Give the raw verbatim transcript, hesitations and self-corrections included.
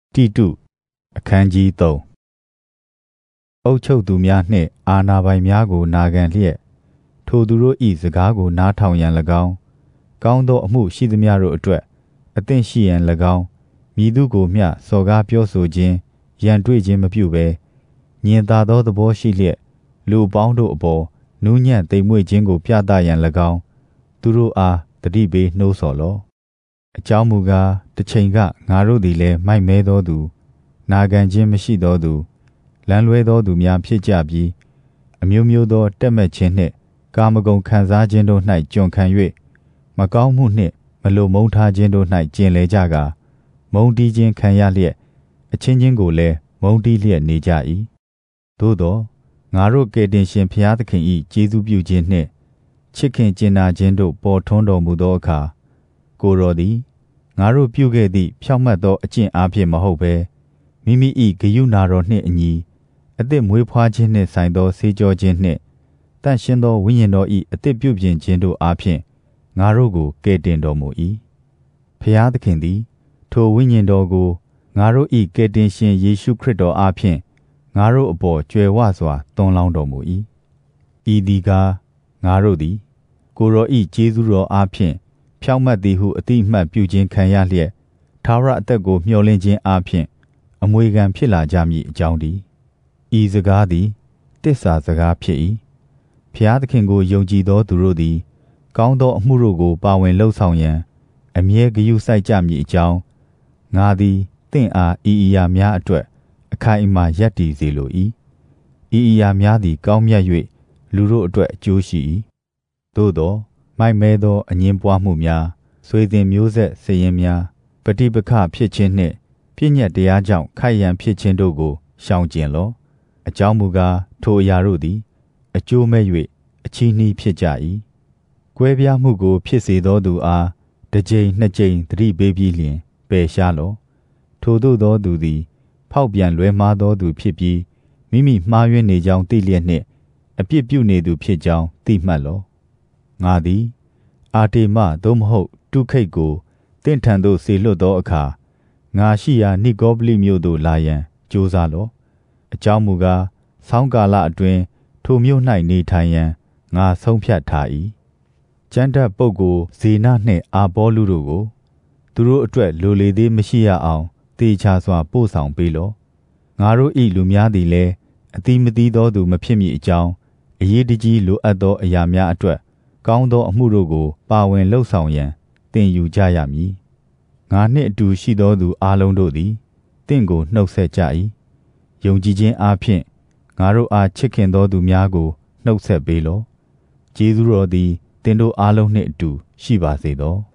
တိတုအခန်းကြီးသုံးအုပ်ချုပ်သူများနှင့်အာဏာပိုင်များကိုနာခံလျက်ထိုသူတို့၏စကားကိုနားထောင်ရန်၎င်းကောင်းသောအမှုရှိသမျှတို့အတွက်အသင့်ရှိရန်၎င်းမည်သူကိုမျှစော်ကားပြောဆိုခြင်းရန်တွေ့ခြင်းမပြုဘဲညင်သာသောသဘောရှိလျက်လူပေါင်းတို့အပေါ်နူးညံ့သိမ်မွေ့ခြင်းကိုပြသရန်၎င်းသူတို့အားတတိပေးနှိုးဆော်လော့အကြောင်းမူကားတစ်ချိန်ကငါတို့သည်လည်းမိုက်မဲသောသူနာခံခြင်းမရှိသောသူလမ်းလွဲသောသူများဖြစ်ကြပြီးအမျိုးမျိုးသောတက်မဲ့ခြင်းနှင့်ကာမဂုဏ်ခံစားခြင်းတို့၌ကျွန်ခံ၍မကောင်းမှုနှင့်မလိုမုန်းထားခြင်းတို့၌ကျင်လည်ကြကာမုန်းတီးခြင်းခံရလျက်အချင်းချင်းကိုလည်းမုန်းတီးလျက်နေကြ၏သို့သောငါတို့ကယ်တင်ရှင်ဘုရားသခင်၏ကျေးဇူးပြုခြင်းနှင့်ချစ်ခင်ကျင်နာခြင်းတို့ပေါ်ထွန်းတော်မူသောအခါကိုယ်တော်သည်ငါတို့ပြုခဲ့သည့်ဖြောင့်မတ်သောအကျင့်အားဖြင့်မဟုတ်ဘဲမိမိ၏ဂရုဏာတော်နှင့်အညီအသစ်မွေးဖွားခြင်းနှင့်ဆိုင်သောဆေးကြောခြင်းနှင့်တန့်ရှင်းသောဝိညာဉ်တော်၏အသစ်ပြုပြင်ခြင်းတို့အားဖြင့်ငါတို့ကိုကယ်တင်တော်မူ၏ဖျားသခင်သည်ထိုဝိညာဉ်တော်ကိုငါတို့၏ကယ်တင်ရှင်ယေရှုခရစ်တော်အားဖြင့်ငါတို့အပေါ်ကြွယ်ဝစွာသွန်းလောင်းတော်မူ၏ဤသည်ကားငါတို့သည်ကိုယ်တော်၏ကျေးဇူးတော်အားဖြင့်ဖြောင့်မတ်သည်ဟုအတိအမှတ်ပြုခြင်းခံရလျက်ထာဝရအသက်ကိုမျှော်လင့်ခြင်းအားဖြင့်အမွေခံဖြစ်လာကြမည်အကြောင်းတည်းဤစကားသည်တစ္ဆာစကားဖြစ်၏ဖျားသခင်ကိုယုံကြည်သောသူတို့သည်ကောင်းသောအမှုတို့ကိုပါဝင်လှုပ်ဆောင်ရန်အမြဲဂရုစိုက်ကြမည်အကြောင်းငါသည်သင်အားဤအရာများအတွက်အခိုင်အမာရပ်တည်စေလို၏ဤအရာများသည်ကောင်းမြတ်၍လူတို့အတွက်အကျိုးရှိ၏သို့သောမိုက်မဲသောအငြင်းပွားမှုများဆွေစဉ်မျိုးဆက်စည်ရင်များပဋိပက္ခဖြစ်ခြင်းနှင့်ပြည့်ညက်တရားကြောင့်ခိုက်ရန်ဖြစ်ခြင်းတို့ကိုရှောင်ကျဉ်လော့အကြောင်းမူကားထိုအရာတို့သည်အကျိုးမဲ့၍အချီးနှီးဖြစ်ကြ၏ကွဲပြားမှုကိုဖြစ်စေသောသူအားတစ်ကြိမ်နှစ်ကြိမ်သတိပေးပြီးလျှင်ပယ်ရှားလော့ထိုသို့သောသူသည်ဖောက်ပြန်လွဲမှားသောသူဖြစ်ပြီးမိမိမှားယွင်းနေကြောင်းသိလျက်နှင့်အပြစ်ပြုနေသူဖြစ်ကြောင်းသိမှတ်လော့ငါသည်အာတေမသို့မဟုတ်တုခိတ်ကိုတင့်ထံသို့စေလွှတ်သောအခါငါရှိရာနိကောပလိမြို့သို့လာရန်ကြိုးစားလော့အကြောင်းမူကားဆောင်းကာလအတွင်းထိုမြို့၌နေထိုင်ရန်ငါဆုံးဖြတ်ထား၏ကျမ်းတတ်ပုဂ္ဂိုလ်ဇေနနှင့်အာပေါလုတို့ကိုသူတို့အတွက်လိုလေသေးမရှိရအောင်တေချာစွာပို့ဆောင်ပေးလော့ငါတို့၏လူများသည်လည်းအတိမသိသောသူမဖြစ်မည်အကြောင်းအရေးတကြီးလိုအပ်သောအရာများအတွက်ကောင်းသောအမှုတို့ကိုပါဝင်လှုပ်ဆောင်ရန်သင်ယူကြရမည်ငါနှင့်အတူရှိသောသူအလုံးတို့သည်သင်ကိုနှုတ်ဆက်ကြ၏ယုံကြည်ခြင်းအားဖြင့်ငါတို့အားချစ်ခင်သောသူများကိုနှုတ်ဆက်ပေးလော့ကျေးဇူးတော်သည်သင်တို့အားလုံးနှင့်အတူရှိပါစေသော